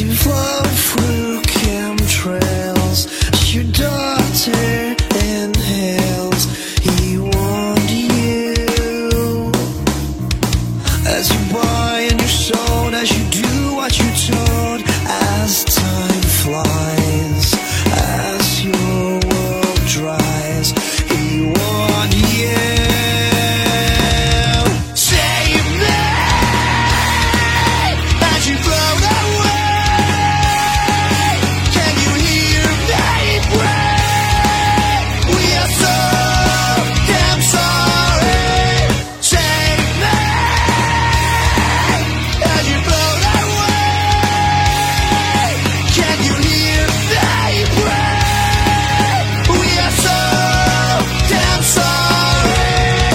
you flow through chemtrails, as your daughter inhales. He warned you, as you buy and you're sold, as you do what you're told, as time flies, as your world dries. He warned you. Save me as you float away. Can you hear me pray? We are so damn sorry. Save me as you float away. Can you hear me pray? We are so damn sorry.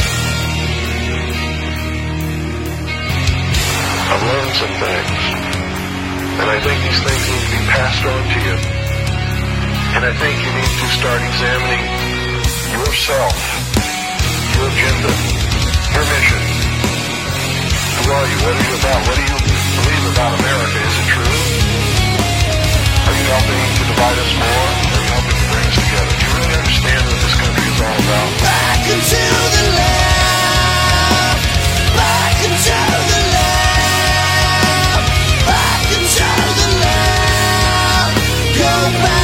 I've learned some things, and I think these things need to be passed on to you. And I think you need to start examining yourself, your agenda, your mission. Who are you? What are you about? What do you believe about America? Is it true? Are you helping to divide us more? Are you helping to bring us together? Do you really understand what this country is all about? Back into the lab. Back into the lab. Back into the lab. Go back.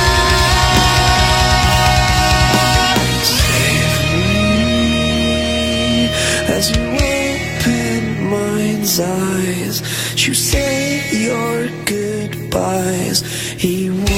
Save me as you open mind's eyes. You say your goodbyes. He